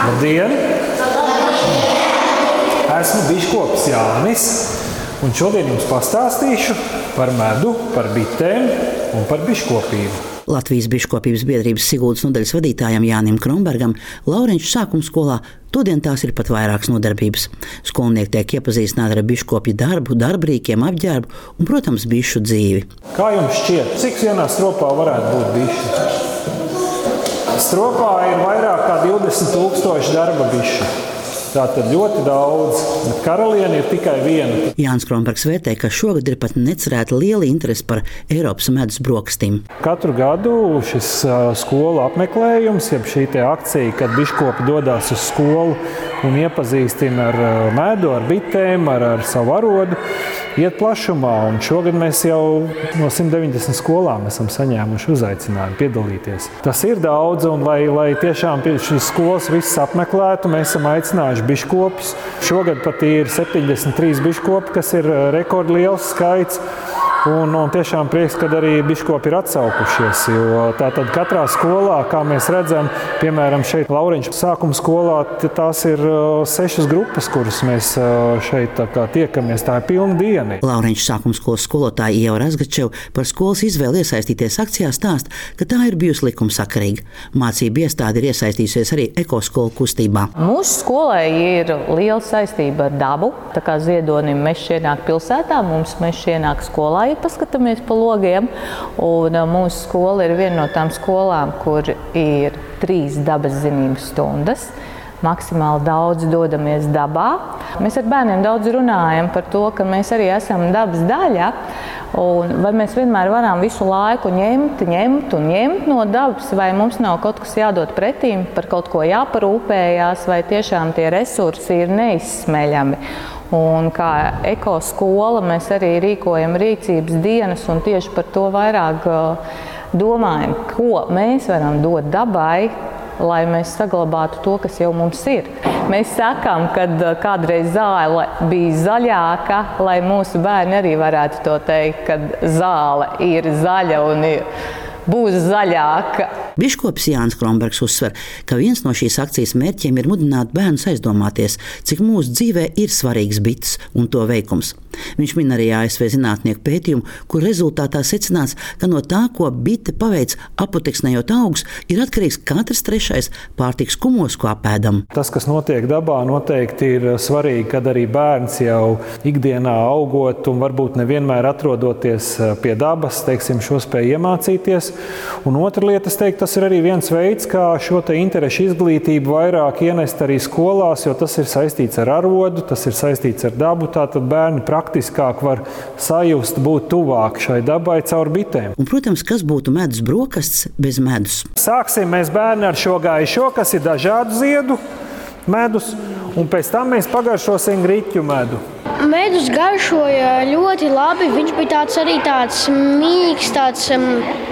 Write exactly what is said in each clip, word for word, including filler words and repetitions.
Labdien! Esmu biškops Jānis, un šodien jums pastāstīšu par medu, par bitēm un par biškopību. Latvijas biškopības biedrības Siguldas nodaļas vadītājam Jānim Kronbergam Laurenču sākuma skolā todien tās ir pat vairākas nodarbības. Skolnieki tiek iepazīstināti ar biškopju darbu, darbrīkiem, apģērbu un, protams, bišu dzīvi. Kā jums šķiet, cik vienā stropā varētu būt biši? Stropā ir vairāk kā divdesmit tūkstoši darba bišu. Tātad ļoti daudz, bet karaliene ir tikai viena. Jānis Kronbergs vērtē, ka šogad ir pat necerēta liela interese par Eiropas medus brokastīm. Katru gadu šis skolu apmeklējums, jeb šī te akcija, kad biškopi dodās uz skolu un iepazīstina ar medu, ar bitēm, ar, ar savu arodu, iet plašumā. Un šogad mēs jau no simt deviņdesmit skolām esam saņēmuši uzaicinājumu piedalīties. Tas ir daudz, un lai, lai tiešām šīs skolas visas apmeklētu, mēs esam aicinājuši biškopus. Šogad pat ir septiņdesmit trīs biškopi, kas ir rekordliels skaits. Un, un tiešām prieks, kad arī biškopi ir atsaukušies, jo tātad katrā skolā, kā mēs redzam, piemēram, šeit Laurenču sākuma skolā, tās ir sešas grupas, kuras mēs šeit tā kā tiekamies. Tā ir pilna diena. Laurenču sākuma skolas skolotāja Ieva Razgačeva par skolas izvēli iesaistīties akcijā stāsta, ka tā ir bijusi likumsakarīga. Mācību iestāde ir iesaistījusies arī ekoskolu kustībā. Mūsu skolai ir liela saistība ar dabu. Tā kā Ziedonim mežs ienāk pilsētā, mums mežs ienāk skolā. Paskatāmies pa logiem, un mūsu skola ir viena no tām skolām, kur ir trīs dabas zinību stundas. Maksimāli daudz dodamies dabā. Mēs ar bērniem daudz runājam par to, ka mēs arī esam dabas daļa, un vai mēs vienmēr varam visu laiku ņemt, ņemt un ņemt no dabas, vai mums nav kaut kas jādod pretīm, par kaut ko jāparūpējās, vai tiešām tie resursi ir neizsmeļami. Un kā ekoskola mēs arī rīkojam rīcības dienas un tieši par to vairāk domājam, ko mēs varam dot dabai, lai mēs saglabātu to, kas jau mums ir. Mēs sakām, ka kādreiz zāle bija zaļāka, lai mūsu bērni arī varētu to teikt, ka zāle ir zaļa un ir. Būs zaļāka. Biškops Jānis Kronbergs uzsver, ka viens no šīs akcijas mērķiem ir mudināt bērnus aizdomāties, cik mūsu dzīvē ir svarīgs bites un to veikums. Viņš min arī A S V zinātnieku pētījumu, kur rezultātā secināts, ka no tā, ko bite paveic apoteksnējot augus, ir atkarīgs katrs trešais pārtikas kumos, ko apēdam. Tas, kas notiek dabā, noteikti ir svarīgi, kad arī bērns jau ikdienā augot un varbūt nevienmēr atrodoties pie dabas, teiksim, šo spēj iemācīties. Un otra lieta, es teiktu, tas ir arī viens veids, kā šo te interešu izglītību vairāk ienest arī skolās, jo tas ir saistīts ar arodu, tas ir saistīts ar dabu, tātad bērni praktiskāk var sajust, būt tuvāk šai dabai caur bitēm. Un, protams, kas būtu medus brokasts bez medus? Sāksim mēs bērni ar šo gaišo, kas ir dažādu ziedu medus, un pēc tam mēs pagaršosim griķu medu. Medus garšoja ļoti labi. Viņš bija tāds arī tāds mīgs, tāds um,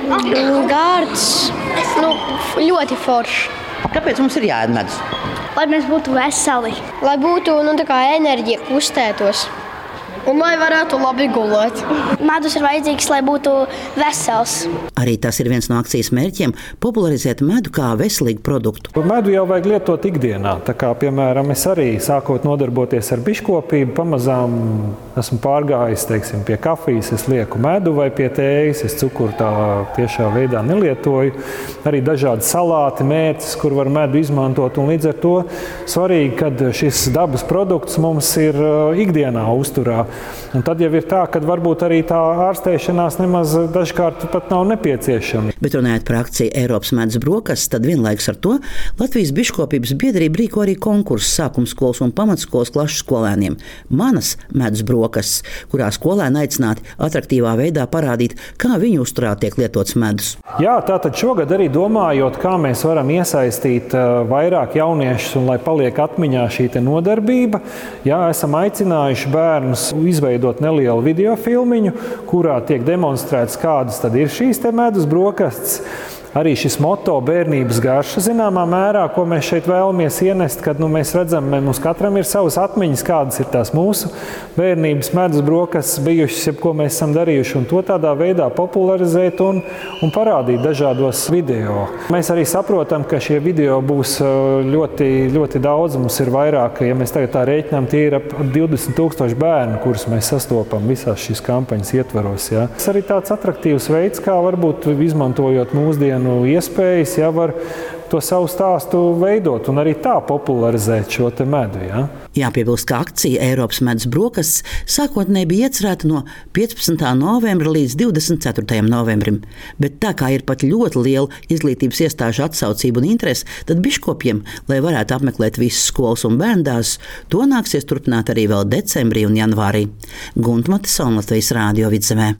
gārds, nu, ļoti foršs. Kāpēc mums ir jāēd medus? Lai mēs būtu veseli, lai būtu nu, tā kā enerģija kustētos. Un lai varētu labi gulēt. Medus ir vajadzīgs, lai būtu vesels. Arī tas ir viens no akcijas mērķiem – popularizēt medu kā veselīgu produktu. Medu jau vajag lietot ikdienā. Tā kā, piemēram, es arī sākot nodarboties ar biškopību, pamazām esmu pārgājis, teiksim, pie kafijas, es lieku medu vai pie tējas, es cukuru tā tiešā veidā nelietoju. Arī dažādi salāti, mērces, kur var medu izmantot, un līdz ar to svarīgi, kad šis dabas produkts mums ir ikdienā uzturā. Un tad jau ir tā, ka varbūt arī tā ārstēšanās nemaz dažkārt pat nav nepieciešama. Bet runājot par akciju Eiropas medus brokastis, tad vienlaikus ar to Latvijas biškopības biedrība rīko arī konkursu sākumskolas un pamatskolas klašu skolēniem. Manas medus brokastis, kurā skolēni aicināti atraktīvā veidā parādīt, kā viņu uzturā tiek lietots medus. Jā, tātad šogad arī domājot, kā mēs varam iesaistīt vairāk jauniešus un lai paliek atmiņā šī te nodarbība, jā, esam aicinājuši bērnus izveidot nelielu video filmiņu, kurā tiek demonstrēts, kādas tad ir šīs te medus brokastis. arī šis moto bērnības garša zināmā mērā, ko mēs šeit vēlamies ienest, kad nu, mēs redzam, mums katram ir savas atmiņas, kādas ir tās mūsu bērnības medus brokastis bijušas, jeb ko mēs esam darījuši, un to tādā veidā popularizēt un, un parādīt dažādos video. Mēs arī saprotam, ka šie video būs ļoti, ļoti daudz. Mums ir vairāk, ja mēs tagad tā rēķinām, tie ir ap divdesmit tūkstoši bērnu, kurus mēs sastopam visās šīs kampaņas ietvaros. Ja. Tas arī tāds atraktīvs veids, kā varbūt izmantojot mūsdienu iespējas, ja var to savu stāstu veidot un arī tā popularizēt šo te medu. Ja? Jāpiebilst, ka akcija Eiropas medus brokastis sākotnēji bija iecerēta no piecpadsmitā novembra līdz divdesmit ceturtajam novembrim, bet tā kā ir pat ļoti liela izglītības iestāžu atsaucība un interese, tad biškopiem, lai varētu apmeklēt visas skolas un bērndārzus, to nāksies turpināt arī vēl decembrī un janvārī. Gunta Matisona, Latvijas Rādio Vidzemē.